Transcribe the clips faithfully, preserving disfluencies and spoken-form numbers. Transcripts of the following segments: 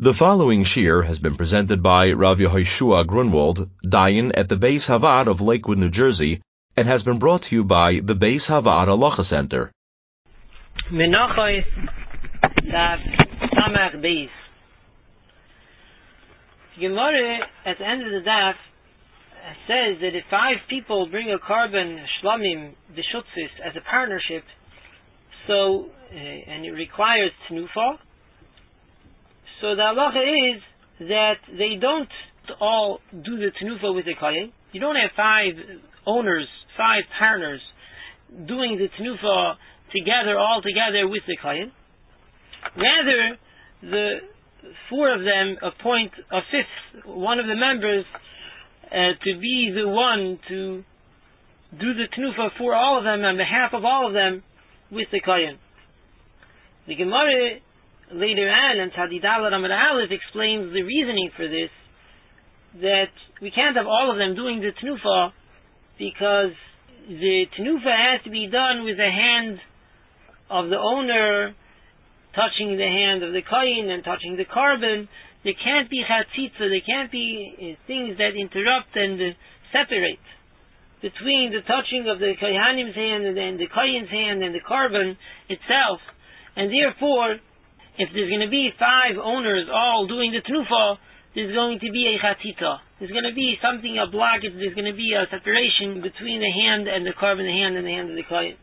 The following shir has been presented by Rav Yehoshua Grunwald, Dayan at the Beis Havad of Lakewood, New Jersey, and has been brought to you by the Beis Havad Halacha Center. Menachos Daf Samach Beis. Gemara at the end of the daf says that if five people bring a carbon shlamim b'shutzis as a partnership, so uh, and it requires tnufa, so the halacha is that they don't all do the tnufa with the kohen. You don't have five owners, five partners doing the tnufa together, all together with the kohen. Rather, the four of them appoint a fifth, one of the members, uh, to be the one to do the tnufa for all of them on behalf of all of them with the kohen. The Gemara later on in Tzadidal Amar Aleph explains the reasoning for this, that we can't have all of them doing the tnufa because the tnufa has to be done with the hand of the owner touching the hand of the kohen and touching the carbon. There can't be chatzitza, there can't be uh, things that interrupt and uh, separate between the touching of the kohanim's hand and, and the kohen's hand and the carbon itself. And therefore, if there's going to be five owners all doing the tnufa, there's going to be a chatzitza. There's going to be something, a blockage, there's going to be a separation between the hand and the carbon, the hand and the hand of the kohen.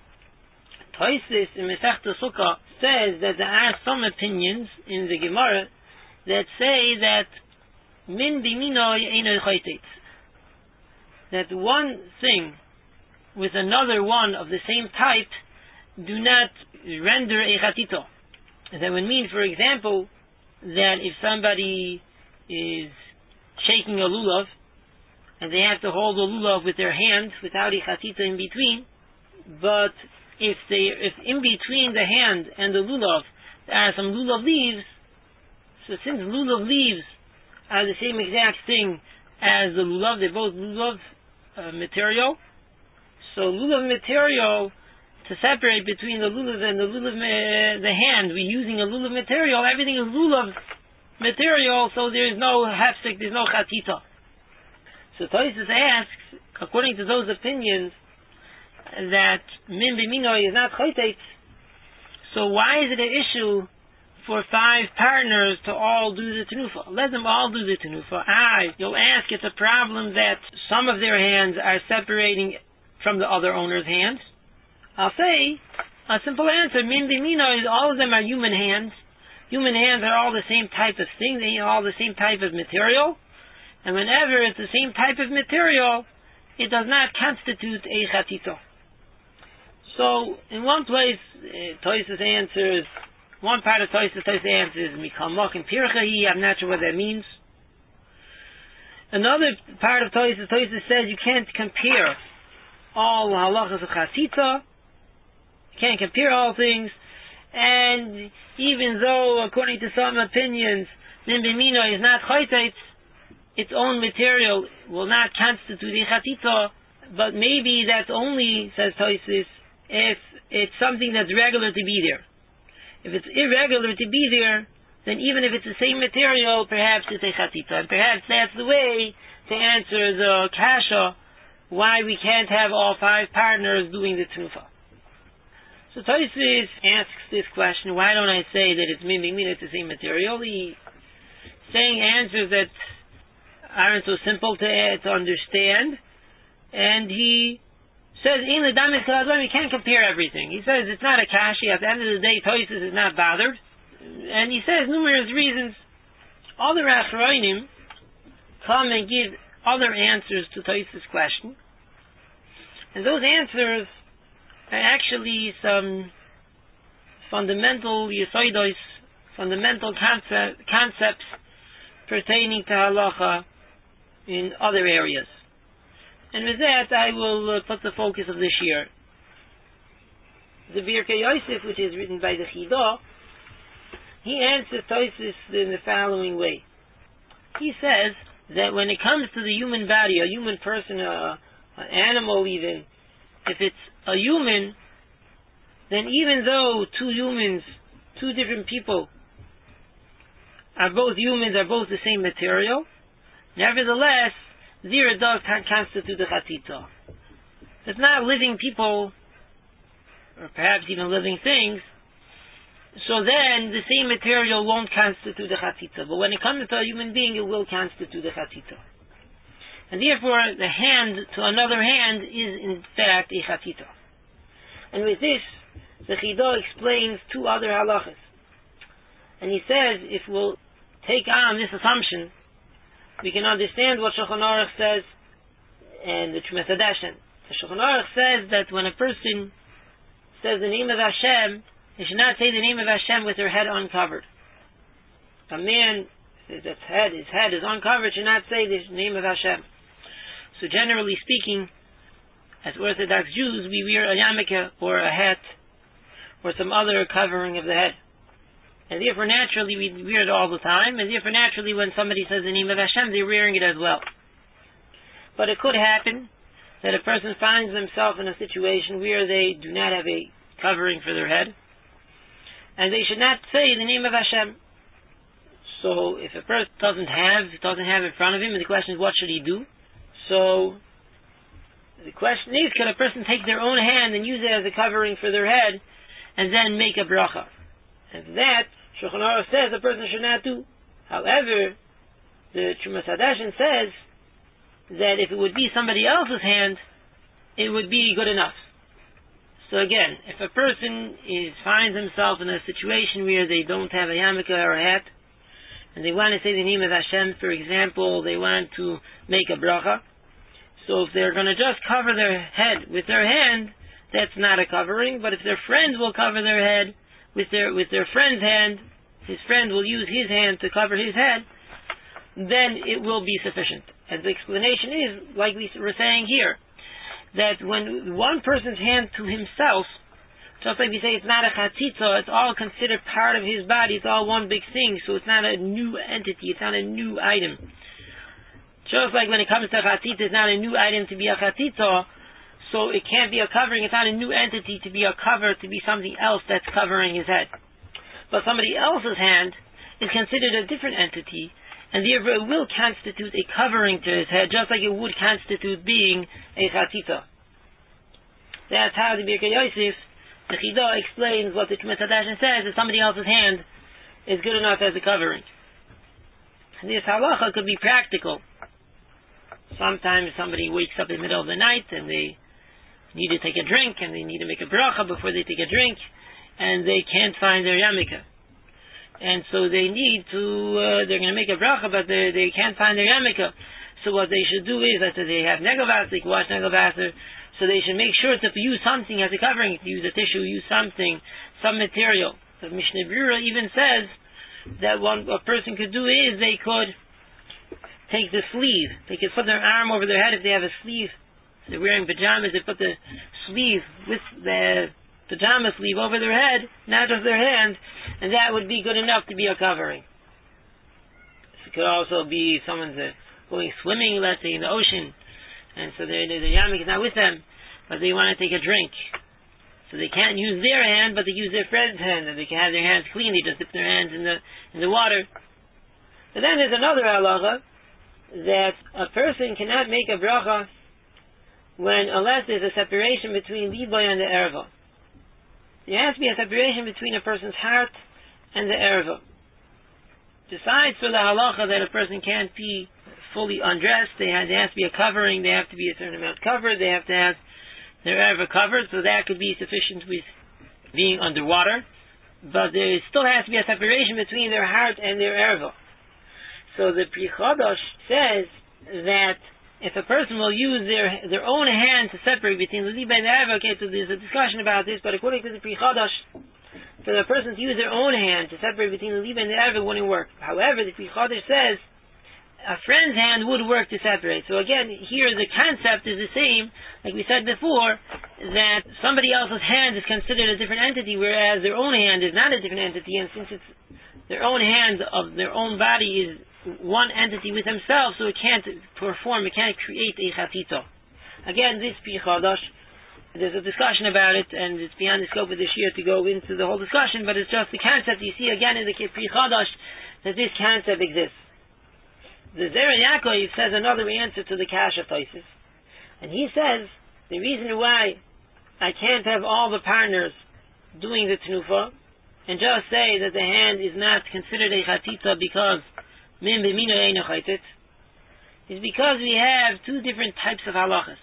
Toisis in Masechta Sukkah says that there are some opinions in the Gemara that say that min b'minoi einoi chaytetz, that one thing with another one of the same type do not render a chatito. That would mean, for example, that if somebody is shaking a lulav and they have to hold a lulav with their hands without a chatito in between, but if they if in between the hand and the lulav there are some lulav leaves, so since lulav leaves are the same exact thing as the lulav, they're both lulav uh, material, so lulav material, to separate between the lulav and the lulav, uh, the hand, we're using a lulav material, everything is lulav material, so there is no hafsek, there's no chatita. So Tosis asks, according to those opinions, that min b'minoi is not chaytetz, so why is it an issue for five partners to all do the tenufa? Let them all do the tenufa. Ah, you'll ask, it's a problem that some of their hands are separating from the other owner's hands. I'll say, a simple answer, min b'minoi, all of them are human hands. Human hands are all the same type of thing, they are all the same type of material, and whenever it's the same type of material, it does not constitute a chatito. So, in one place, uh, Tosis answers, one part of Tosis, Tosis answers, Mikal Mokim Pirchahi, I'm not sure what that means. Another part of Tosis, Tosis says you can't compare all halachas of Chasita, you can't compare all things, and even though, according to some opinions, Min B'mino is not Chaytetz, its own material will not constitute a Chatita, but maybe that's only, says Tosis, if it's something that's regular to be there. If it's irregular to be there, then even if it's the same material, perhaps it's a chatita. And perhaps that's the way to answer the kasha, why we can't have all five partners doing the tnufa. So Tosis asks this question, why don't I say that it's miming, mean it's the same material? He saying answers that aren't so simple to, uh, to understand, and he says, in the Damis Kalazon, you can't compare everything. He says it's not a kashi. At the end of the day, Tosis is not bothered. And he says numerous reasons. Other Achroinim come and give other answers to Tosis' question. And those answers are actually some fundamental yesoidos, fundamental concept, concepts pertaining to halacha in other areas. And with that, I will uh, put the focus of this year. The Birkei Yosef, which is written by the Chidah, he answers Tosis in the following way. He says that when it comes to the human body, a human person, a, an animal even, if it's a human, then even though two humans, two different people, are both humans, are both the same material. Nevertheless, zera does constitute the chatzitza. It's not living people, or perhaps even living things, so then the same material won't constitute the chatzitza. But when it comes to a human being, it will constitute the chatzitza. And therefore, the hand to another hand is in fact a chatzitza. And with this, the Chidah explains two other halachas. And he says, if we'll take on this assumption, we can understand what Shulchan Aruch says and the Tumas Hadashen. The Shulchan Aruch says that when a person says the name of Hashem, he should not say the name of Hashem with their head uncovered. A man, if his head, his head is uncovered, should not say the name of Hashem. So generally speaking, as Orthodox Jews, we wear a yarmulke or a hat or some other covering of the head. And therefore naturally we wear it all the time, and therefore naturally when somebody says the name of Hashem, they're wearing it as well. But it could happen that a person finds themselves in a situation where they do not have a covering for their head, and they should not say the name of Hashem. So if a person doesn't have, doesn't have in front of him, and the question is what should he do? So the question is, can a person take their own hand and use it as a covering for their head, and then make a bracha? And that, Shulchan Aruch says, a person should not do. However, the Tumas Hadashen says that if it would be somebody else's hand, it would be good enough. So again, if a person is finds himself in a situation where they don't have a yarmulke or a hat, and they want to say the name of Hashem, for example, they want to make a bracha, so if they're going to just cover their head with their hand, that's not a covering. But if their friend will cover their head with their with their friend's hand, his friend will use his hand to cover his head, then it will be sufficient. And the explanation is, like we were saying here, that when one person's hand to himself, just like we say it's not a chatzitza, it's all considered part of his body, it's all one big thing, so it's not a new entity, it's not a new item. Just like when it comes to chatzitza, it's not a new item to be a chatzitza, so it can't be a covering, it's not a new entity to be a cover, to be something else that's covering his head. But somebody else's hand is considered a different entity, and therefore it will constitute a covering to his head, just like it would constitute being a chatzitza. That's how the Birkei Yosef, the Chidah, explains what the Tumas Hadashen says, that somebody else's hand is good enough as a covering. And this halacha could be practical. Sometimes somebody wakes up in the middle of the night and they need to take a drink, and they need to make a bracha before they take a drink, and they can't find their yarmulke. And so they need to, uh, they're going to make a bracha, but they, they can't find their yarmulke. So what they should do is, that they have negelvasser, they can wash negelvasser, so they should make sure to use something as a covering, to use a tissue, use something, some material. The Mishnah Berurah even says that what a person could do is, they could take the sleeve, they could put their arm over their head if they have a sleeve. If they're wearing pajamas, they put the sleeve with the pajama sleeve over their head, not just their hand, and that would be good enough to be a covering. It could also be someone's uh, going swimming, let's say, in the ocean, and so their the yarmulke is not with them, but they want to take a drink. So they can't use their hand, but they use their friend's hand, and they can have their hands clean. They just dip their hands in the in the water. And then there's another halacha that a person cannot make a bracha when, unless there's a separation between liboy and the erva. There has to be a separation between a person's heart and the erva. Besides for the halacha that a person can't be fully undressed, they have, there has to be a covering, they have to be a certain amount covered, they have to have their erva covered, so that could be sufficient with being underwater. But there still has to be a separation between their heart and their erva. So the Pri Chadash says that if a person will use their their own hand to separate between the liba and the erva, okay, so there's a discussion about this, but according to the Pri Chadash, for the person to use their own hand to separate between the liba and the erva wouldn't work. However, the Pri Chadash says a friend's hand would work to separate. So again, here the concept is the same, like we said before, that somebody else's hand is considered a different entity, whereas their own hand is not a different entity, and since it's their own hand of their own body is one entity with themselves, so it can't perform, it can't create a chatzitza. Again, this Pri Chadash, there's a discussion about it, and it's beyond the scope of this year to go into the whole discussion, but it's just the concept you see again in the Pri Chadash, that this concept exists. The Zera Yaakov says another answer to the Kasha Tosis, and he says the reason why I can't have all the partners doing the Tnufa and just say that the hand is not considered a Chatita because Min B'mino Eino Chaitit is because we have two different types of halachas.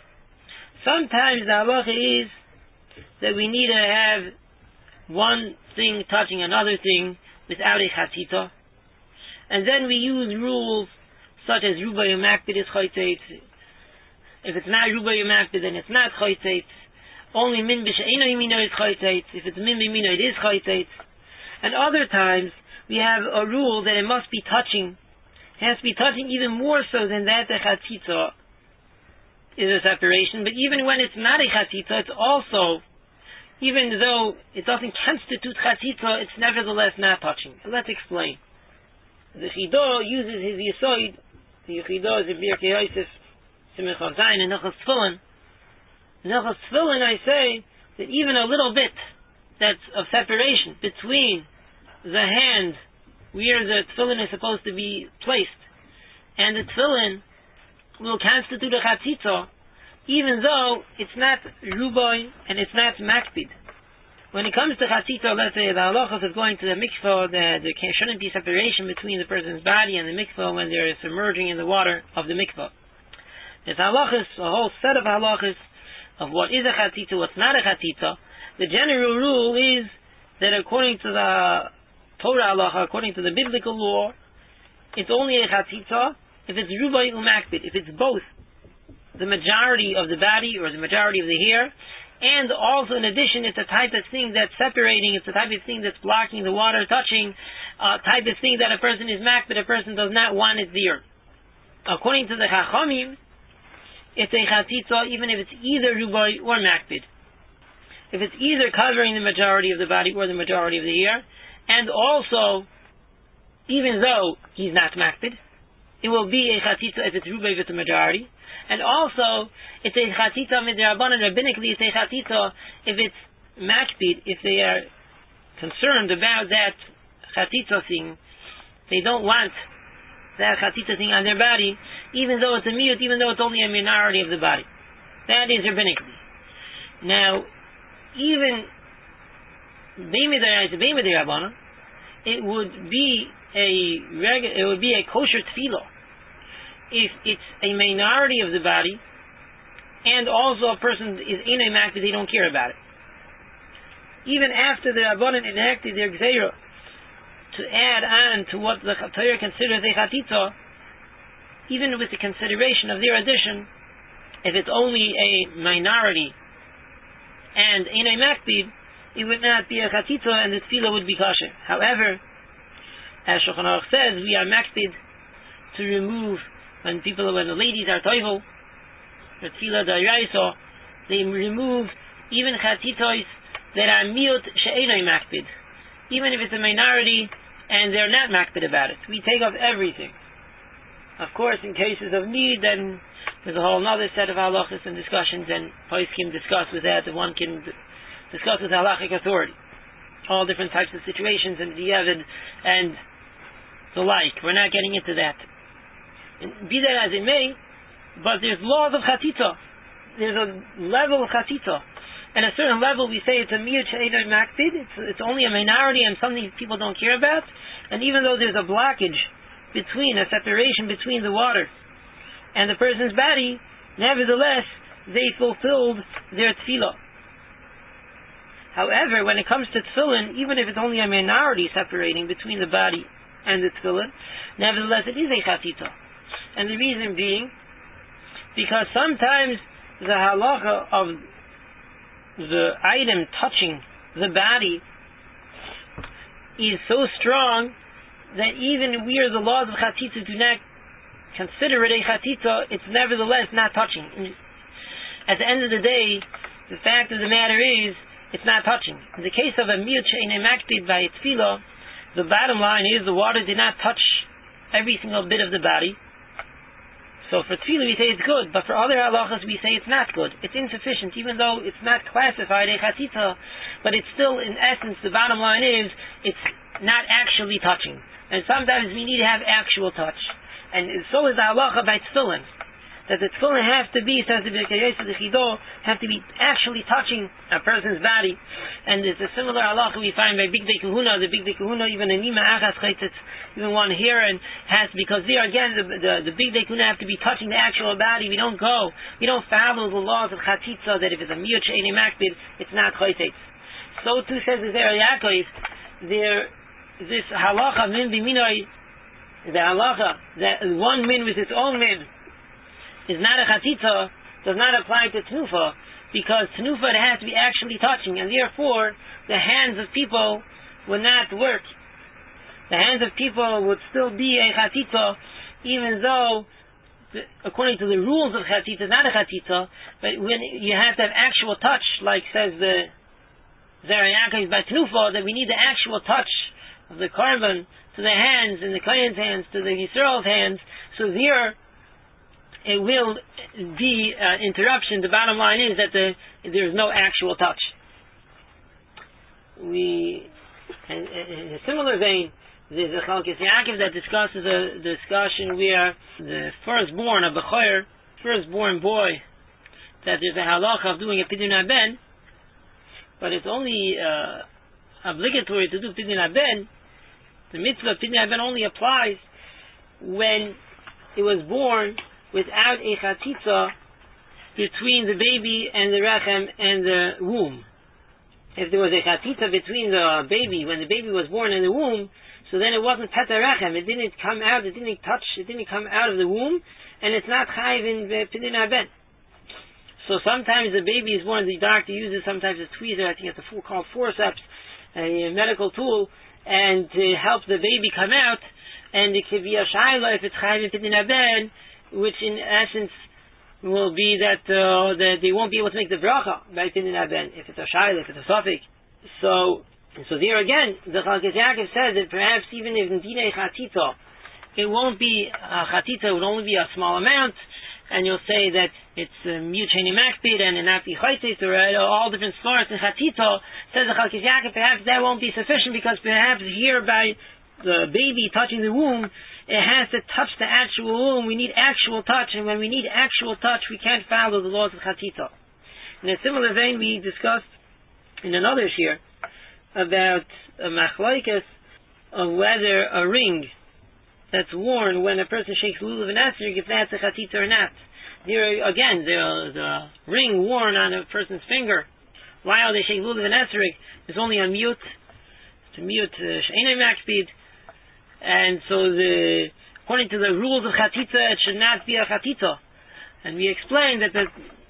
Sometimes the halacha is that we need to have one thing touching another thing without a Chatita, and then we use rules such as Ruba Yumakbid is Chaitit. If it's not Ruba Yumakbid, then it's not Chaitit. Only Min B'She'eno Yimino is Chaitit. If it's Min B'Yimino, it is Chaitit. And other times, we have a rule that it must be touching. It has to be touching even more so than that the Chatita is a separation. But even when it's not a Chatita, it's also, even though it doesn't constitute Chatita, it's nevertheless not touching. Let's explain. The Chido uses his Yisoid. The Chido is in Birkei Yosef, Simchon Zayin, and Nechas Tefillin. Nechas Tefillin, I say that even a little bit that's of separation between the hand where the tefillin is supposed to be placed and the tefillin will constitute a chatzitza, even though it's not ruboy and it's not makbid. When it comes to chatzitza, let's say the halachas of going to the mikvah, there the shouldn't be separation between the person's body and the mikvah when they're submerging in the water of the mikvah. There's halachas, a whole set of halachas of what is a chatzitza, what's not a chatzitza. The general rule is that according to the Torah halacha, according to the biblical law, it's only a chatzitza if it's rubai umakbid, if it's both the majority of the body or the majority of the hair, and also in addition it's a type of thing that's separating, it's a type of thing that's blocking the water touching, a uh, type of thing that a person is makbid, a person does not want it there. According to the Chachamim, it's a chatzitza even if it's either rubai or makbid. If it's either covering the majority of the body or the majority of the hair, and also, even though he's not makbid, it will be a chatzitza if it's rubai with the majority. And also, it's a chatzitza midrabanan, rabbinically, it's a chatzitza if it's makbid, if they are concerned about that chatzitza thing, they don't want that chatzitza thing on their body, even though it's a miyut, even though it's only a minority of the body. That is rabbinically. Now, even it would be a regu- it would be a kosher tefillah if it's a minority of the body and also a person is in a makbid, they don't care about it. Even after the Rabbanan enacted their gzeira to add on to what the Torah considers a chatitza, even with the consideration of their addition, if it's only a minority and in a makbid, it would not be a chatitza and the tefillah would be kosher. However, as Shulchan Aruch says, we are makbid to remove when people, when the ladies are toivel, the tefillah da'iraisa, they remove even chatitzois that are miut she'enoi makbid, even if it's a minority and they're not makbid about it. We take off everything. Of course, in cases of need, then there's a whole other set of halachas and discussions, and poskim discuss with that, and one can discuss with halachic authority. All different types of situations, and the evid, and the like. We're not getting into that. And be that as it may, but there's laws of chatitza. There's a level of chatitza. And a certain level, we say it's a miyut she'enoi makbid, it's, it's only a minority and something people don't care about. And even though there's a blockage between, a separation between the water and the person's body, nevertheless, they fulfilled their tefillah. However, when it comes to tefillin, even if it's only a minority separating between the body and the tefillin, nevertheless, it is a chatitza. And the reason being, because sometimes the halacha of the item touching the body is so strong that even where the laws of chatitza do not consider it a chatitza, it's nevertheless not touching. At the end of the day, the fact of the matter is, it's not touching. In the case of a miyut she'enoi makbid by a tefillah, the bottom line is the water did not touch every single bit of the body. So for tefillah we say it's good, but for other halachas we say it's not good. It's insufficient, even though it's not classified a chatitza, but it's still, in essence, the bottom line is, it's not actually touching. and sometimes we need to have actual touch. And so is the halacha by tefillin, that the tefillin have to be, says the Birkei Yosef, the Chido, have to be actually touching a person's body. And it's a similar halacha we find by Bigdei Kahuna. The Bigdei Kahuna, even in Nima Achas Chaitzitz, even one here, and has, because there again, the, the, the Bigdei Kahuna have to be touching the actual body. We don't go, we don't follow the laws of Chatzitza, that if it's a Miyut She'eni Makbid, it's not Chaitzitz. So too says the Zer Yaakov, there, this halacha, min b'minoi, the halacha, that one min with its own min, is not a chatzitza, does not apply to tenufa, because tenufa it has to be actually touching, and therefore the hands of people would not work. The hands of people would still be a chatzitza, even though, the, according to the rules of chatzitza, not a chatzitza, but when you have to have actual touch, like says the Zer Yaakov by tenufa, that we need the actual touch of the carbon to the hands, and the Kohen's hands, to the Yisrael's hands, so there it will be uh, interruption. The bottom line is that the, there is no actual touch. We, in, in a similar vein, there's a Chalkes Yaakov that discusses a discussion where the firstborn, a Bechor, firstborn boy, that there's a halacha of doing a Pidyon Haben, but it's only uh, obligatory to do Pidyon Haben. The mitzvah of Pidyon Haben only applies when it was born without a chatzitza between the baby and the rechem and the womb. If there was a chatzitza between the baby, when the baby was born in the womb, so then it wasn't peta rechem, it didn't come out, it didn't touch, it didn't come out of the womb, and it's not chayiv in Pidyon Haben. So sometimes the baby is born, the doctor uses sometimes a tweezer, I think it's a full called forceps, a medical tool, and to help the baby come out, and it could be a shayla if it's chayiv in Pidyon Haben, which in essence will be that, uh, that they won't be able to make the bracha by Pidyon Haben, if it's a shayla, if it's a suffix. So, so there again, the Chalkes Yaakov says that perhaps even if in dinei chatzitza, it won't be a chatzitza, it would only be a small amount, and you'll say that it's a miyut she'eni makbid and not be chaytzis, or uh, all different smarts in chatzitza, says the Chalkes Yaakov, perhaps that won't be sufficient, because perhaps here by the baby touching the womb, it has to touch the actual womb. We need actual touch, and when we need actual touch, we can't follow the laws of chatzitza. In a similar vein, we discussed in another shir about a machlokes of whether a ring that's worn when a person shakes lulav and esrog, if that's a chatzitza or not. There again, the, the ring worn on a person's finger while they shake lulav and esrog is only a miyut, it's a miyut she'enei makbid. And so the, according to the rules of chatzitza, it should not be a chatzitza. And we explained that the,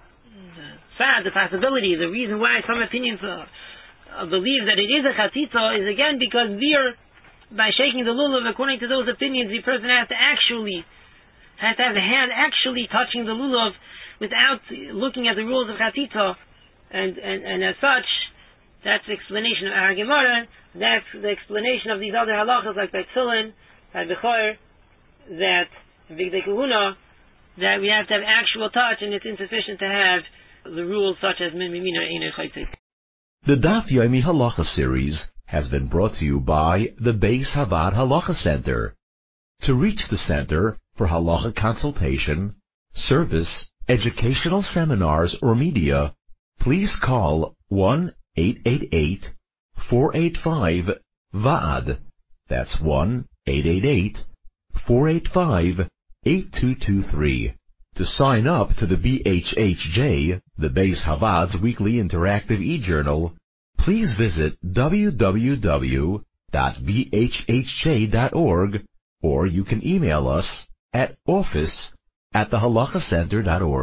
the, the possibility, the reason why some opinions uh, uh, believe that it is a chatzitza is again because there, by shaking the lulav, according to those opinions, the person has to actually, has to have the hand actually touching the lulav without looking at the rules of chatzitza. And, and, and as such, that's the explanation of our Gemara. That's the explanation of these other halachas, like by Tefillin, by Bechor, that Bigdei Kahuna, that we have to have actual touch, and it's insufficient to have the rules such as Min Mimina Einei Chaytzit. The Daf Yomi Halacha series has been brought to you by the Beis Havad Halacha Center. To reach the center for halacha consultation, service, educational seminars, or media, please call one eight eight eight, four eight five, V A D. That's one eight eight eight, four eight five, eight two two three. To sign up to the B H H J, the Beis Havad's weekly interactive e-journal, please visit w w w dot b h h j dot org, or you can email us at office at the halacha center dot org.